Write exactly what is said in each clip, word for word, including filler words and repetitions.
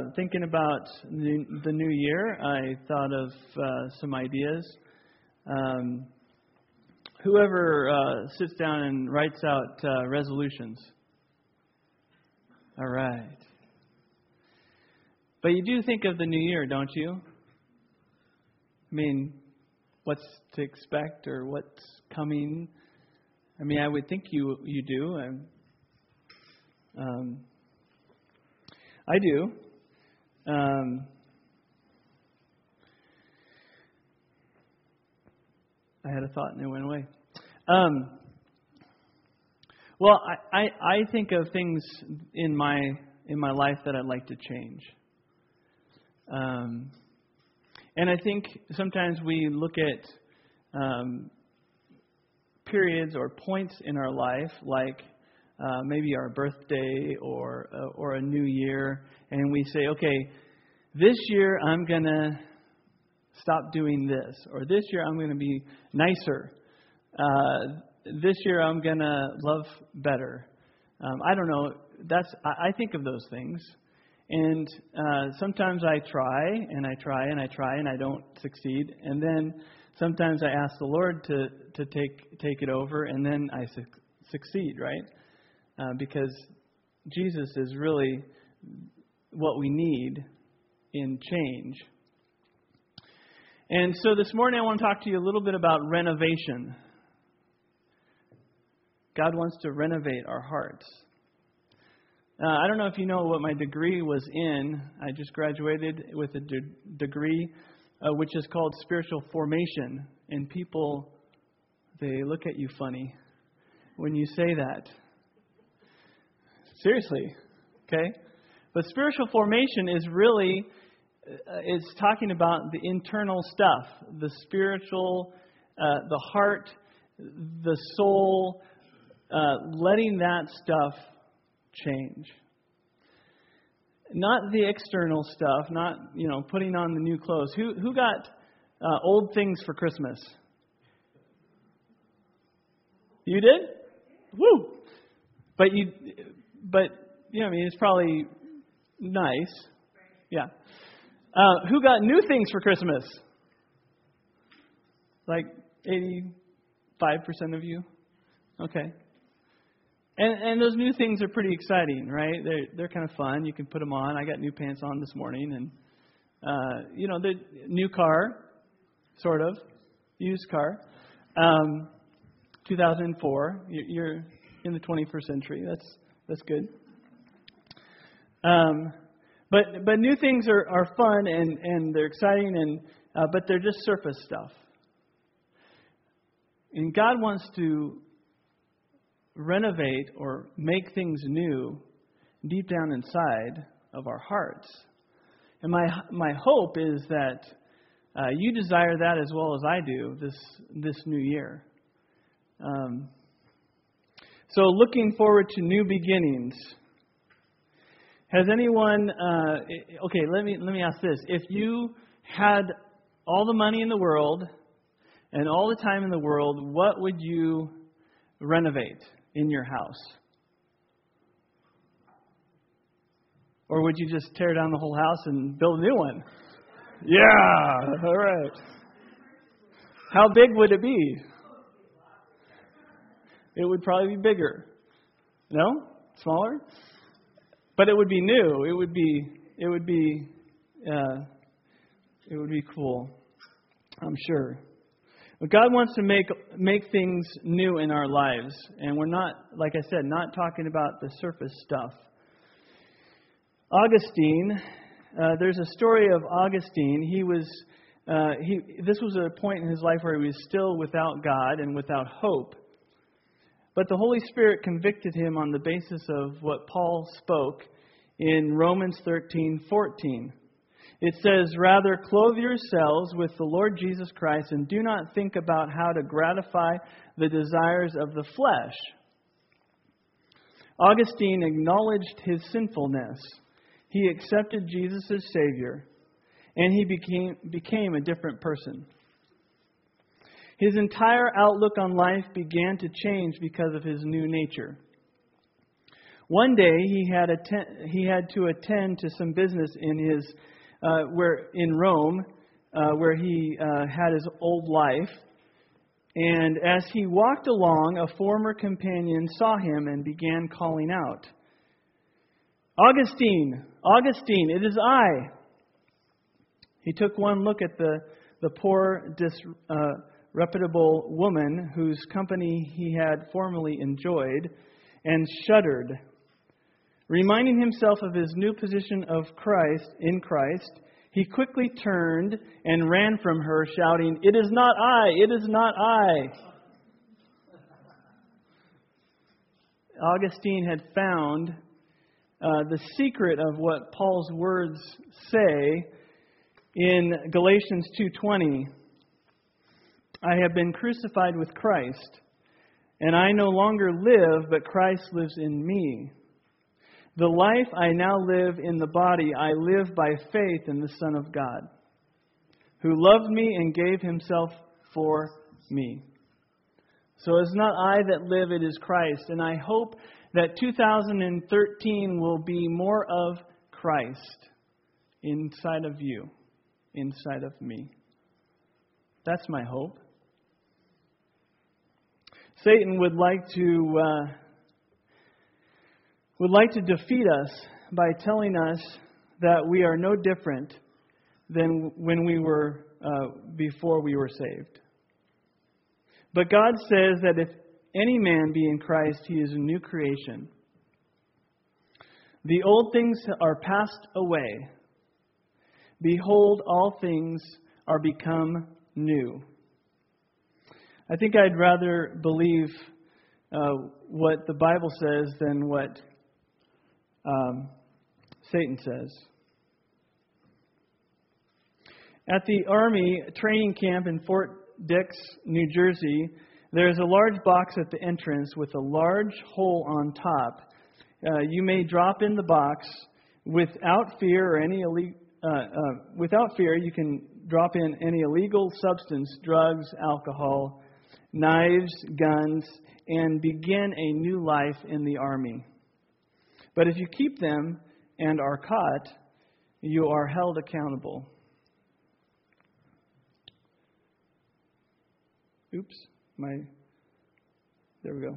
uh, thinking about the, the new year, I thought of uh, some ideas. Um, whoever uh, sits down and writes out uh, resolutions. All right. But you do think of the new year, don't you? I mean, what's to expect or what's coming? I mean, I would think you you do. I'm, um, I do. Um, I had a thought and it went away. Um, well, I, I, I think of things in my in my life that I'd like to change. Um, and I think sometimes we look at um, periods or points in our life, like uh, maybe our birthday or uh, or a new year, and we say, okay, this year I'm going to stop doing this, or this year I'm going to be nicer. Uh, this year I'm going to love better. Um, I don't know. That's I, I think of those things. And uh, sometimes I try, and I try, and I try, and I don't succeed. And then sometimes I ask the Lord to, to take take it over, and then I su- succeed, right? Uh, because Jesus is really what we need in change. And so this morning I want to talk to you a little bit about renovation. God wants to renovate our hearts. Uh, I don't know if you know what my degree was in. I just graduated with a de- degree uh, which is called spiritual formation. And people, they look at you funny when you say that. Seriously, okay? But spiritual formation is really, uh, it's talking about the internal stuff, the spiritual, uh, the heart, the soul, uh, letting that stuff change. Not the external stuff, not, you know, putting on the new clothes. Who who got uh, old things for Christmas? You did? Woo! But you, but you know, I mean, it's probably nice. Yeah. Uh, who got new things for Christmas? Like eighty-five percent of you. Okay. And and those new things are pretty exciting, right? They're they're kind of fun. You can put them on. I got new pants on this morning, and uh, you know, the new car, sort of, used car, um, two thousand four. You're in the twenty-first century. That's that's good. Um, but but new things are, are fun and, and they're exciting, and uh, but they're just surface stuff. And God wants to renovate or make things new deep down inside of our hearts. And my my hope is that uh, you desire that as well as I do this this new year. Um, so looking forward to new beginnings. Has anyone? Uh, okay, let me let me ask this: if you had all the money in the world and all the time in the world, what would you renovate in your house? Or would you just tear down the whole house and build a new one? Yeah, all right. How big would it be? It would probably be bigger. No? Smaller? But it would be new. It would be. It would be. Uh, it would be cool. I'm sure. But God wants to make make things new in our lives, and we're not, like I said, not talking about the surface stuff. Augustine, uh, there's a story of Augustine. He was, uh, he. This was a point in his life where he was still without God and without hope. But the Holy Spirit convicted him on the basis of what Paul spoke in Romans thirteen fourteen. It says, "Rather clothe yourselves with the Lord Jesus Christ and do not think about how to gratify the desires of the flesh." Augustine acknowledged his sinfulness. He accepted Jesus as Savior, and he became became a different person. His entire outlook on life began to change because of his new nature. One day he had atten- he had to attend to some business in his uh, where in Rome, uh, where he uh, had his old life. And as he walked along, a former companion saw him and began calling out, "Augustine, Augustine, it is I." He took one look at the, the poor, disreputable woman whose company he had formerly enjoyed and shuddered. Reminding himself of his new position of Christ in Christ, he quickly turned and ran from her, shouting, "It is not I! It is not I!" Augustine had found uh, the secret of what Paul's words say in Galatians two twenty. "I have been crucified with Christ, and I no longer live, but Christ lives in me. The life I now live in the body, I live by faith in the Son of God, who loved me and gave himself for me. So it's not I that live, it is Christ." And I hope that two thousand thirteen will be more of Christ inside of you, inside of me. That's my hope. Satan would like to uh, would like to defeat us by telling us that we are no different than when we were uh, before we were saved. But God says that if any man be in Christ, he is a new creation. The old things are passed away. Behold, all things are become new. I think I'd rather believe uh, what the Bible says than what um, Satan says. At the Army training camp in Fort Dix, New Jersey, there is a large box at the entrance with a large hole on top. Uh, you may drop in the box without fear or any illegal. Uh, uh, without fear, you can drop in any illegal substance, drugs, alcohol, knives, guns, and begin a new life in the Army. But if you keep them and are caught, you are held accountable. Oops, my, there we go.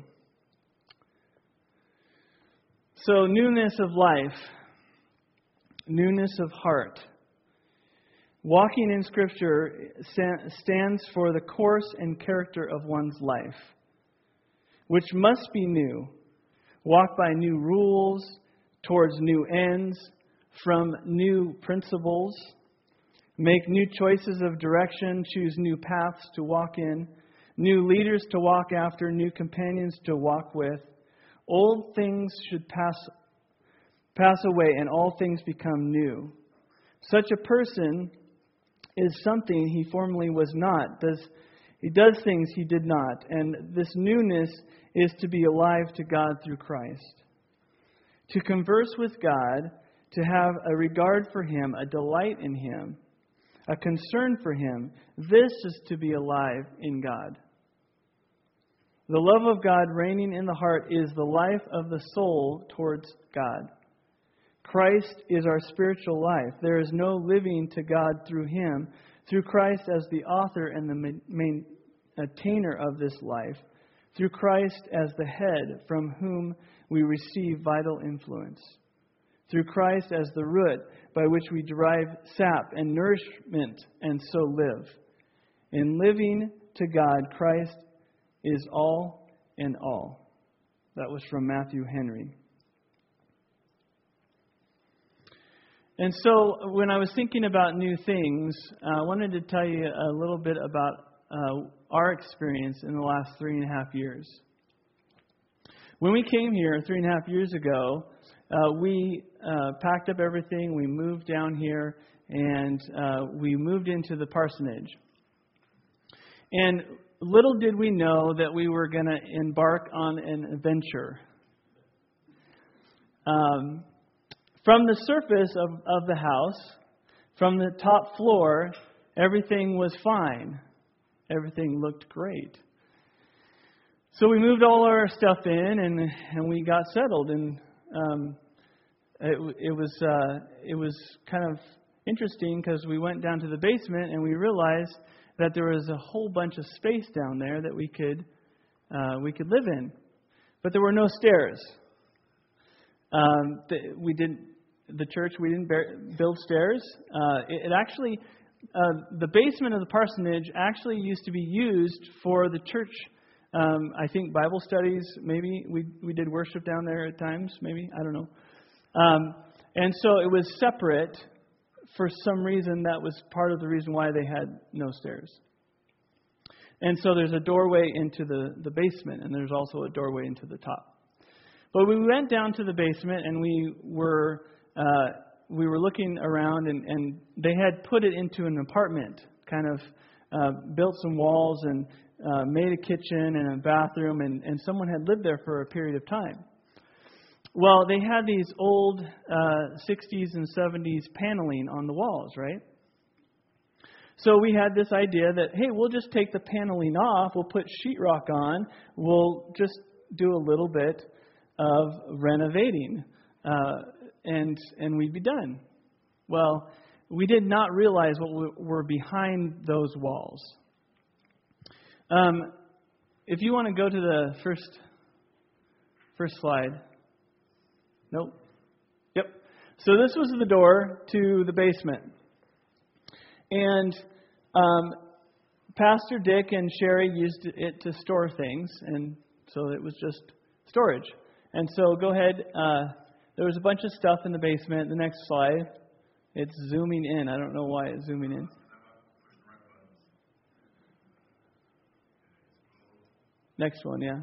So newness of life, newness of heart. Walking in Scripture stands for the course and character of one's life, which must be new. Walk by new rules, towards new ends, from new principles. Make new choices of direction, choose new paths to walk in, new leaders to walk after, new companions to walk with. Old things should pass pass away and all things become new. Such a person is something he formerly was not. Does He does things he did not. And this newness is to be alive to God through Christ. To converse with God, to have a regard for Him, a delight in Him, a concern for Him. This is to be alive in God. The love of God reigning in the heart is the life of the soul towards God. Christ is our spiritual life. There is no living to God through Him, through Christ as the author and the maintainer of this life, through Christ as the head from whom we receive vital influence, through Christ as the root by which we derive sap and nourishment and so live. In living to God, Christ is all in all. That was from Matthew Henry. And so when I was thinking about new things, I wanted to tell you a little bit about uh, our experience in the last three and a half years. When we came here three and a half years ago, uh, we uh, packed up everything, we moved down here, and uh, we moved into the parsonage. And little did we know that we were going to embark on an adventure. Um, from the surface of, of the house, from the top floor, everything was fine. Everything looked great. So we moved all our stuff in and, and we got settled. And um, it, it was uh, it was kind of interesting because we went down to the basement and we realized that there was a whole bunch of space down there that we could uh, we could live in, but there were no stairs. Um, the, we didn't the church we didn't bear, build stairs. Uh, it, it actually uh, the basement of the parsonage actually used to be used for the church. Um, I think Bible studies. Maybe we we did worship down there at times. Maybe I don't know. Um, and so it was separate. For some reason, that was part of the reason why they had no stairs. And so there's a doorway into the, the basement, and there's also a doorway into the top. But we went down to the basement, and we were uh, we were looking around, and, and they had put it into an apartment, kind of uh, built some walls and uh, made a kitchen and a bathroom, and, and someone had lived there for a period of time. Well, they had these old uh, sixties and seventies paneling on the walls, right? So we had this idea that, hey, we'll just take the paneling off, we'll put sheetrock on, we'll just do a little bit of renovating, uh, and and we'd be done. Well, we did not realize what were behind those walls. Um, if you want to go to the first first slide. Nope. Yep. So this was the door to the basement. And um, Pastor Dick and Sherry used it to store things, and so it was just storage. And so go ahead. Uh, there was a bunch of stuff in the basement. The next slide. It's zooming in. I don't know why it's zooming in. Next one, yeah.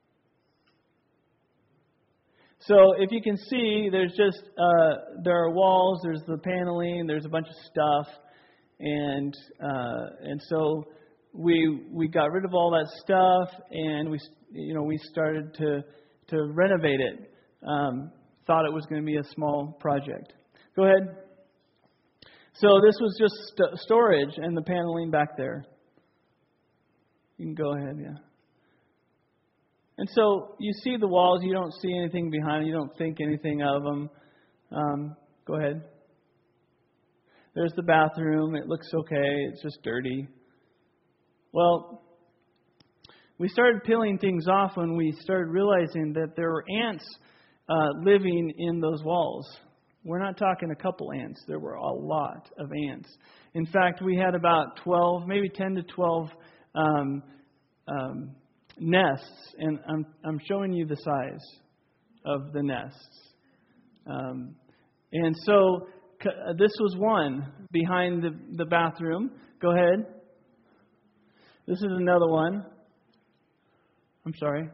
So if you can see, there's just, uh, there are walls, there's the paneling, there's a bunch of stuff. And uh, and so we we got rid of all that stuff, and we you know we started to, to renovate it. Um, thought it was going to be a small project. Go ahead. So this was just st- storage and the paneling back there. You can go ahead, yeah. And so you see the walls, you don't see anything behind them, you don't think anything of them. Um, go ahead. There's the bathroom, it looks okay, it's just dirty. Well, we started peeling things off when we started realizing that there were ants uh, living in those walls. We're not talking a couple ants, there were a lot of ants. In fact, we had about twelve, maybe ten to twelve um, um nests, and I'm I'm showing you the size of the nests. Um, and so c- this was one behind the, the bathroom. Go ahead. This is another one. I'm sorry.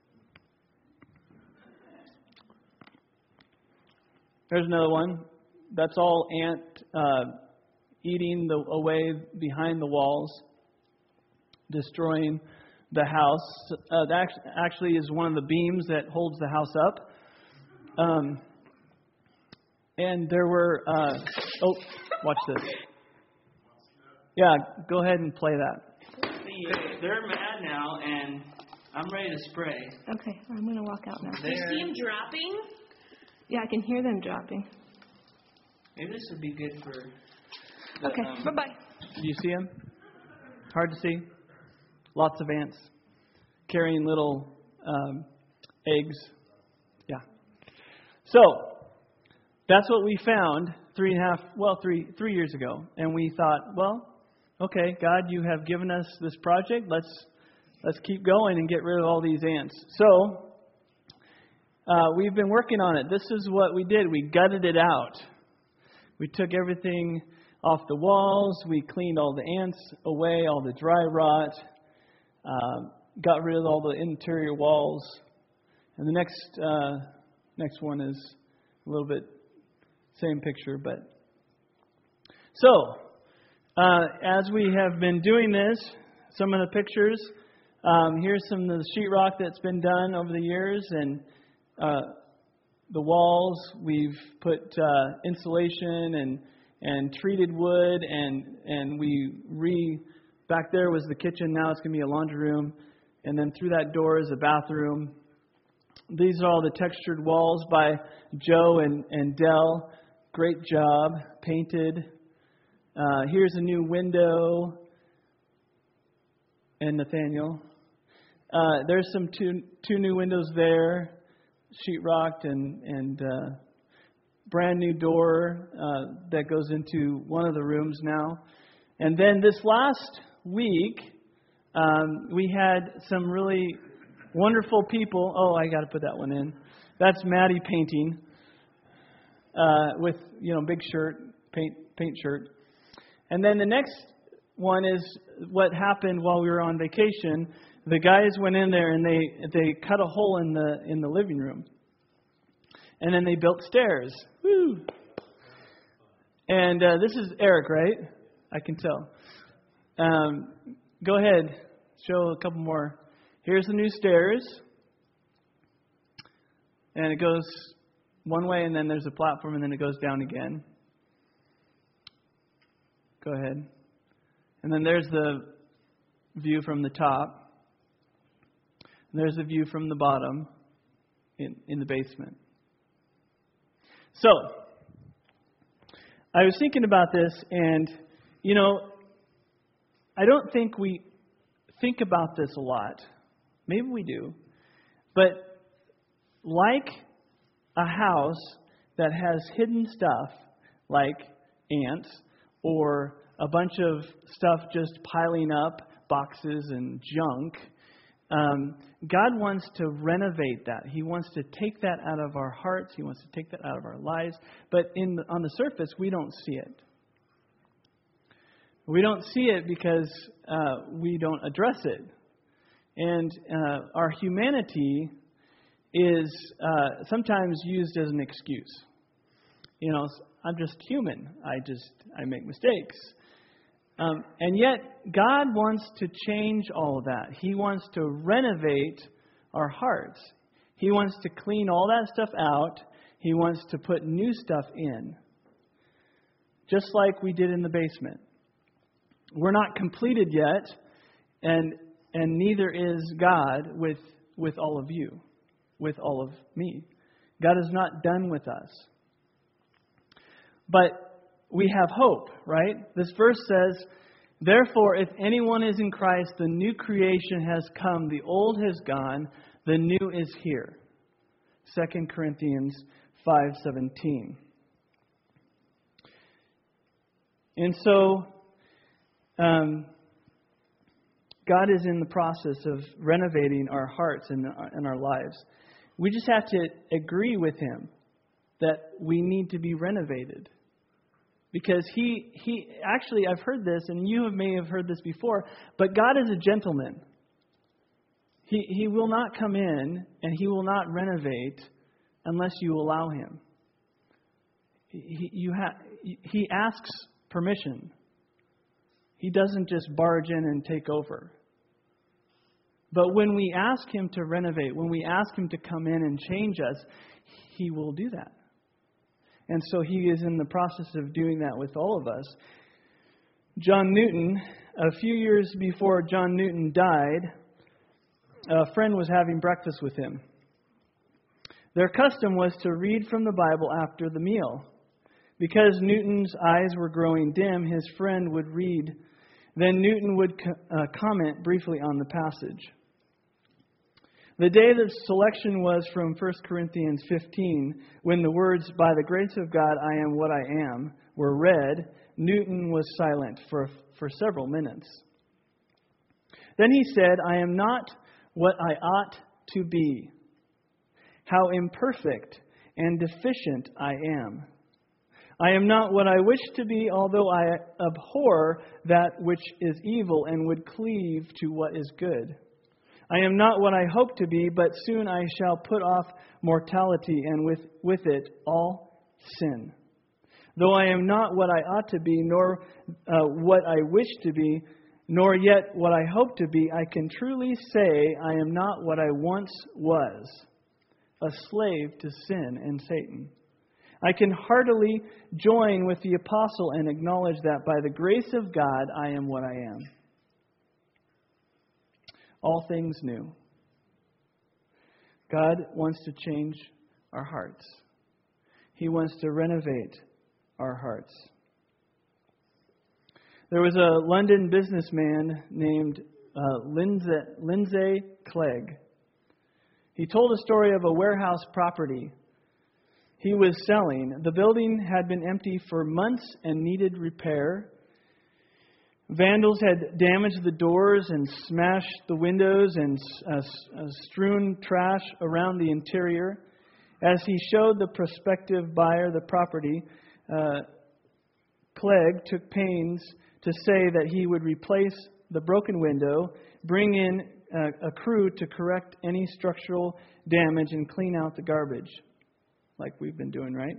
There's another one. That's all ant uh, eating the, away behind the walls, destroying the house. Uh, that actually is one of the beams that holds the house up. Um, and there were, uh, oh, watch this. Yeah, go ahead and play that. See, they're mad now, and I'm ready to spray. Okay, I'm going to walk out now. There. You see them dropping? Yeah, I can hear them dropping. Maybe this would be good for... The, Okay, um, bye-bye. Do you see them? Hard to see. Lots of ants carrying little um, eggs. Yeah. So that's what we found three and a half, well, three three years ago, and we thought, well, okay, God, you have given us this project. Let's let's keep going and get rid of all these ants. So uh, we've been working on it. This is what we did. We gutted it out. We took everything off the walls. We cleaned all the ants away, all the dry rot. Uh, got rid of all the interior walls. And the next uh, next one is a little bit same picture. But so, uh, as we have been doing this, some of the pictures, um, here's some of the sheetrock that's been done over the years. And uh, the walls, we've put uh, insulation and, and treated wood. And, and we re... Back there was the kitchen. Now it's going to be a laundry room. And then through that door is a bathroom. These are all the textured walls by Joe and, and Dell. Great job. Painted. Uh, here's a new window. And Nathaniel. Uh, there's some two two new windows there. Sheetrocked and, and uh, brand new door uh, that goes into one of the rooms now. And then this last week, um, we had some really wonderful people. Oh, I got to put that one in. That's Maddie painting uh, with, you know, big shirt, paint paint shirt. And then the next one is what happened while we were on vacation. The guys went in there and they they cut a hole in the in the living room, and then they built stairs. Woo! And uh, this is Eric, right? I can tell. Um, go ahead, show a couple more. Here's the new stairs, and it goes one way, and then there's a platform, and then it goes down again. Go ahead, and then there's the view from the top. There's a view from the bottom in, in the basement. So, I was thinking about this, and, you know, I don't think we think about this a lot. Maybe we do. But like a house that has hidden stuff, like ants, or a bunch of stuff just piling up, boxes and junk, Um, God wants to renovate that. He wants to take that out of our hearts. He wants to take that out of our lives. But in the, on the surface, we don't see it. We don't see it because uh, we don't address it. And uh, our humanity is uh, sometimes used as an excuse. You know, I'm just human. I just, I make mistakes. Um, and yet, God wants to change all of that. He wants to renovate our hearts. He wants to clean all that stuff out. He wants to put new stuff in. Just like we did in the basement. We're not completed yet, and and neither is God with, with all of you, with all of me. God is not done with us. But we have hope, right? This verse says, therefore, if anyone is in Christ, the new creation has come. The old has gone. The new is here. Second Corinthians five seventeen. And so, um, God is in the process of renovating our hearts and, and our lives. We just have to agree with Him that we need to be renovated. Because he, he actually, I've heard this, and you may have heard this before, but God is a gentleman. He, he will not come in and He will not renovate unless you allow Him. He, you ha, he asks permission. He doesn't just barge in and take over. But when we ask Him to renovate, when we ask Him to come in and change us, He will do that. And so He is in the process of doing that with all of us. John Newton, a few years before John Newton died, a friend was having breakfast with him. Their custom was to read from the Bible after the meal. Because Newton's eyes were growing dim, his friend would read. Then Newton would co- uh, comment briefly on the passage. The day the selection was from First Corinthians fifteen, when the words, by the grace of God I am what I am, were read, Newton was silent for, for several minutes. Then he said, I am not what I ought to be. How imperfect and deficient I am. I am not what I wish to be, although I abhor that which is evil and would cleave to what is good. I am not what I hope to be, but soon I shall put off mortality and with, with it all sin. Though I am not what I ought to be, nor uh, what I wish to be, nor yet what I hope to be, I can truly say I am not what I once was, a slave to sin and Satan. I can heartily join with the apostle and acknowledge that by the grace of God I am what I am. All things new. God wants to change our hearts. He wants to renovate our hearts. There was a London businessman named uh, Lindsay, Lindsay Clegg. He told a story of a warehouse property he was selling. The building had been empty for months and needed repair. Vandals had damaged the doors and smashed the windows and uh, uh, strewn trash around the interior. As he showed the prospective buyer the property, uh, Clegg took pains to say that he would replace the broken window, bring in uh, a crew to correct any structural damage, and clean out the garbage, like we've been doing, right?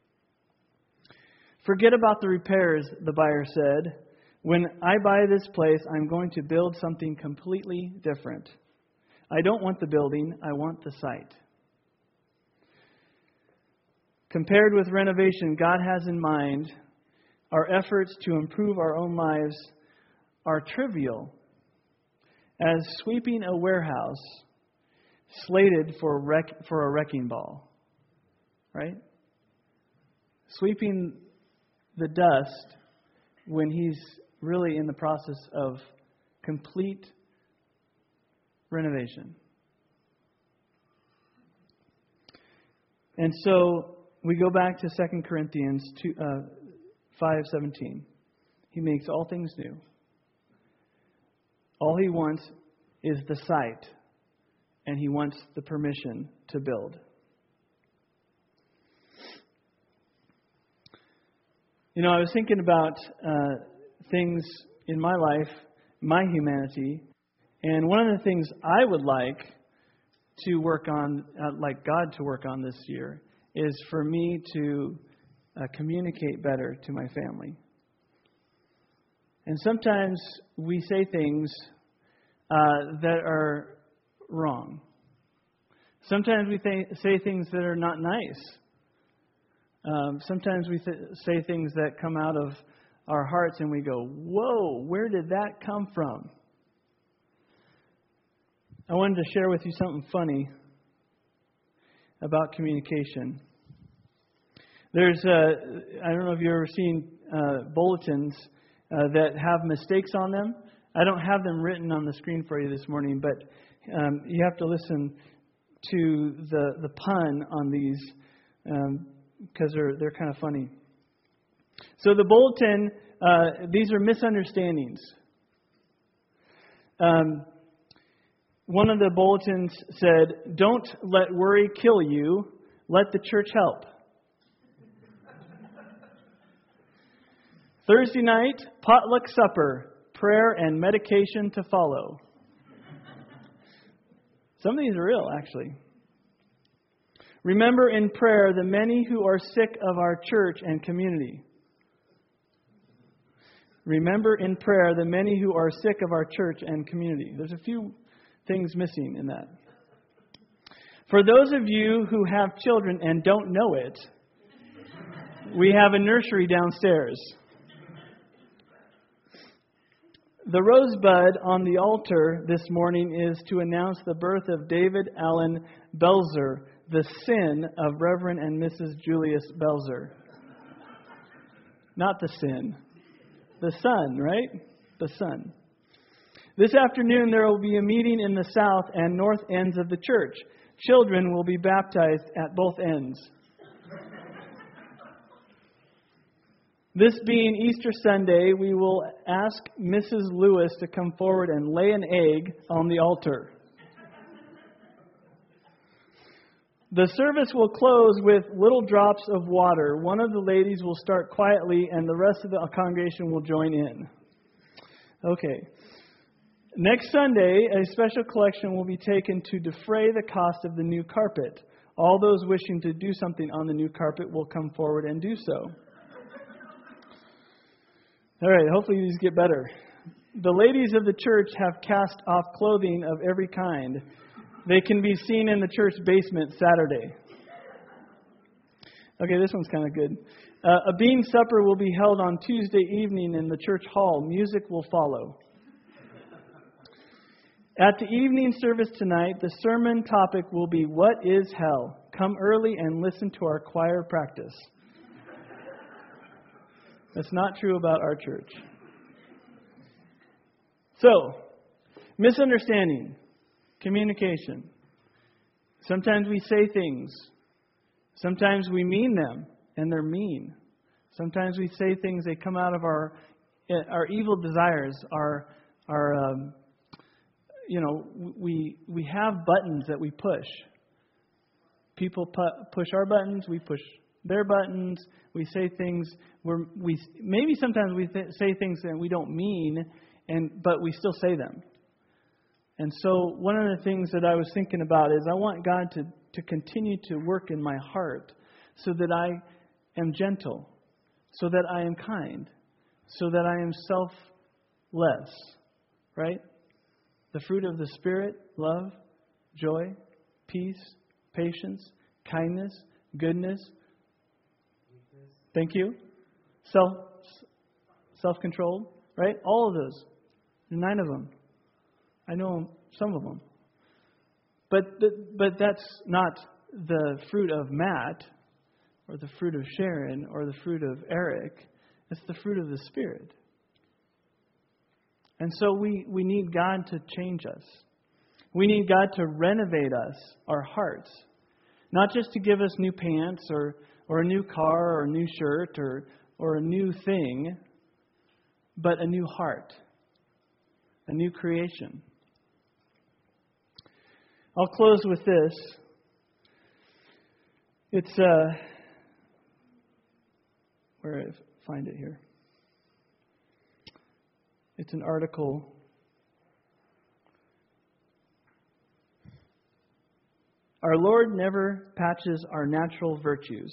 Forget about the repairs, the buyer said. When I buy this place, I'm going to build something completely different. I don't want the building, I want the site. Compared with renovation God has in mind, our efforts to improve our own lives are trivial, as sweeping a warehouse slated for, wreck, for a wrecking ball. Right? Sweeping the dust when he's really in the process of complete renovation. And so we go back to Second Corinthians five seventeen. He makes all things new. All he wants is the site, and he wants the permission to build. You know, I was thinking about uh, things in my life, my humanity, and one of the things I would like to work on, uh, like God to work on this year, is for me to uh, communicate better to my family. And sometimes we say things uh, that are wrong. Sometimes we th- say things that are not nice. Um, sometimes we th- say things that come out of our hearts and we go, whoa, where did that come from? I wanted to share with you something funny about communication. There's, uh, I don't know if you've ever seen uh, bulletins uh, that have mistakes on them. I don't have them written on the screen for you this morning, but um, you have to listen to the, the pun on these um, because they're, they're kind of funny. So the bulletin, uh, these are misunderstandings. Um, one of the bulletins said, "Don't let worry kill you, let the church help." Thursday night, potluck supper, prayer and medication to follow. Some of these are real, actually. Remember in prayer the many who are sick of our church and community. Remember in prayer the many who are sick of our church and community. There's a few things missing in that. For those of you who have children and don't know it, we have a nursery downstairs. The rosebud on the altar this morning is to announce the birth of David Allen Belzer, the sin of Reverend and Missus Julius Belzer. Not the sin. The son, right? The son. This afternoon there will be a meeting in the south and north ends of the church. Children will be baptized at both ends. This being Easter Sunday, we will ask Missus Lewis to come forward and lay an egg on the altar. The service will close with little drops of water. One of the ladies will start quietly and the rest of the congregation will join in. Okay. Next Sunday, a special collection will be taken to defray the cost of the new carpet. All those wishing to do something on the new carpet will come forward and do so. All right, hopefully these get better. The ladies of the church have cast off clothing of every kind. They can be seen in the church basement Saturday. Okay, this one's kind of good. Uh, a bean supper will be held on Tuesday evening in the church hall. Music will follow. At the evening service tonight, the sermon topic will be, What is Hell? Come early and listen to our choir practice. That's not true about our church. So, misunderstanding, communication. Sometimes we say things. Sometimes we mean them, and they're mean. Sometimes we say things, they come out of our our evil desires, our our um, you know, we we have buttons that we push. People pu- push our buttons, we push their buttons. We say things where we maybe sometimes we th- say things that we don't mean, and but we still say them. And so one of the things that I was thinking about is I want God to, to continue to work in my heart so that I am gentle, so that I am kind, so that I am selfless, right? The fruit of the Spirit, love, joy, peace, patience, kindness, goodness. Thank you. Self, self-controlled, right? All of those. Nine of them. I know some of them. But the, but that's not the fruit of Matt or the fruit of Sharon or the fruit of Eric. It's the fruit of the Spirit. And so we, we need God to change us. We need God to renovate us, our hearts. Not just to give us new pants or, or a new car or a new shirt or, or a new thing, but a new heart, a new creation. I'll close with this. It's, uh, where did I find it here? It's an article. Our Lord never patches our natural virtues.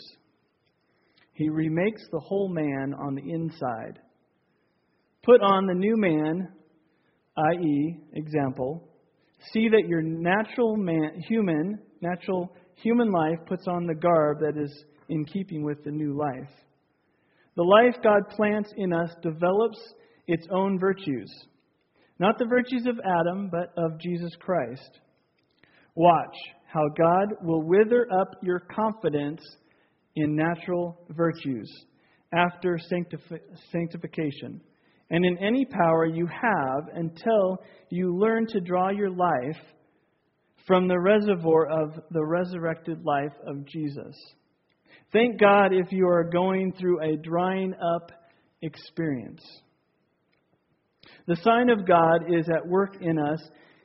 He remakes the whole man on the inside. Put on the new man, that is, example. See that your natural man, human, natural human life puts on the garb that is in keeping with the new life. The life God plants in us develops its own virtues. Not the virtues of Adam, but of Jesus Christ. Watch how God will wither up your confidence in natural virtues after sanctif- sanctification. And in any power you have until you learn to draw your life from the reservoir of the resurrected life of Jesus. Thank God if you are going through a drying up experience. The sign of God is at work in us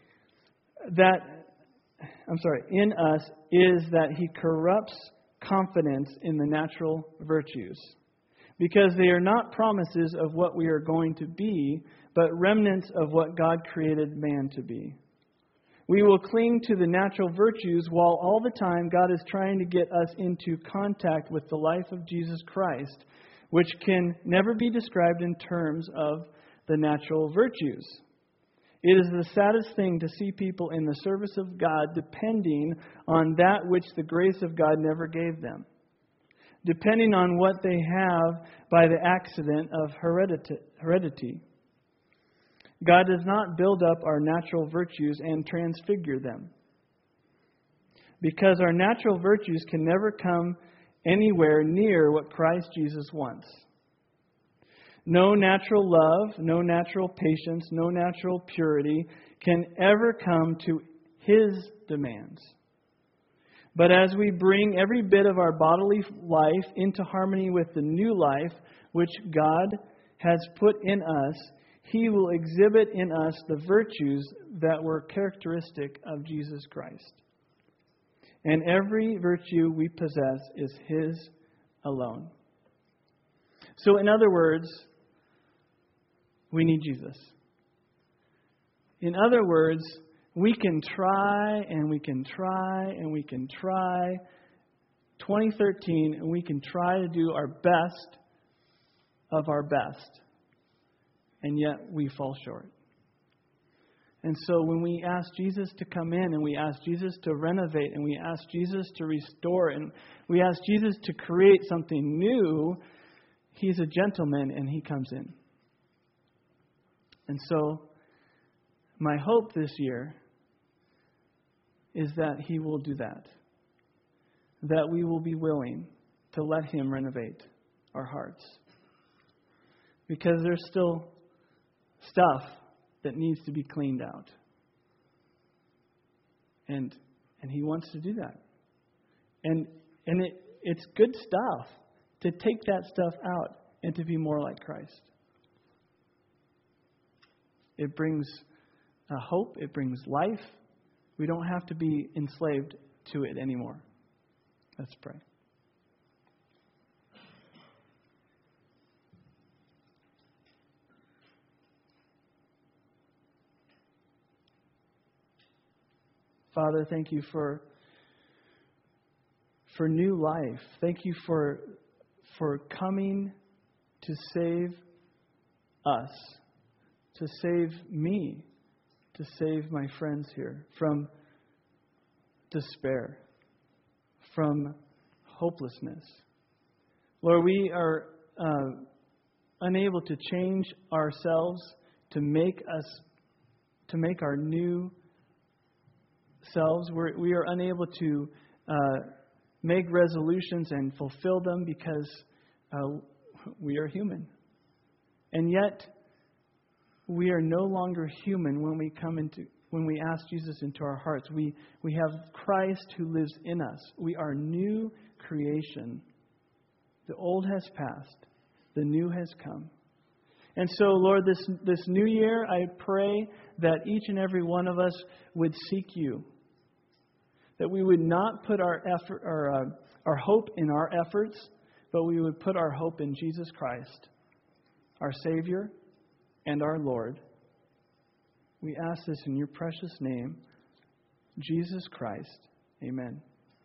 that, I'm sorry, in us is that He corrupts confidence in the natural virtues. Because they are not promises of what we are going to be, but remnants of what God created man to be. We will cling to the natural virtues while all the time God is trying to get us into contact with the life of Jesus Christ, which can never be described in terms of the natural virtues. It is the saddest thing to see people in the service of God depending on that which the grace of God never gave them. Depending on what they have by the accident of heredity. God does not build up our natural virtues and transfigure them. Because our natural virtues can never come anywhere near what Christ Jesus wants. No natural love, no natural patience, no natural purity can ever come to His demands. But as we bring every bit of our bodily life into harmony with the new life which God has put in us, He will exhibit in us the virtues that were characteristic of Jesus Christ. And every virtue we possess is His alone. So in other words, we need Jesus. In other words, we can try and we can try and we can try twenty thirteen and we can try to do our best of our best. And yet we fall short. And so when we ask Jesus to come in and we ask Jesus to renovate and we ask Jesus to restore and we ask Jesus to create something new, He's a gentleman and He comes in. And so my hope this year is that He will do that. That we will be willing to let Him renovate our hearts. Because there's still stuff that needs to be cleaned out. And and He wants to do that. And and it, it's good stuff to take that stuff out and to be more like Christ. It brings uh, hope. It brings life. We don't have to be enslaved to it anymore. Let's pray. Father, thank you for for new life. Thank you for for coming to save us, to save me, to save my friends here from despair, from hopelessness. Lord, we are uh, unable to change ourselves to make us, to make our new selves. We're, we are unable to uh, make resolutions and fulfill them because uh, we are human. And yet, we are no longer human when we come into, when we ask Jesus into our hearts. We, we have Christ who lives in us. We are new creation. The old has passed. The new has come. And so, Lord, this, this new year, I pray that each and every one of us would seek you. That we would not put our effort, our, uh, our hope in our efforts, but we would put our hope in Jesus Christ, our Savior and our Lord. We ask this in your precious name, Jesus Christ. Amen.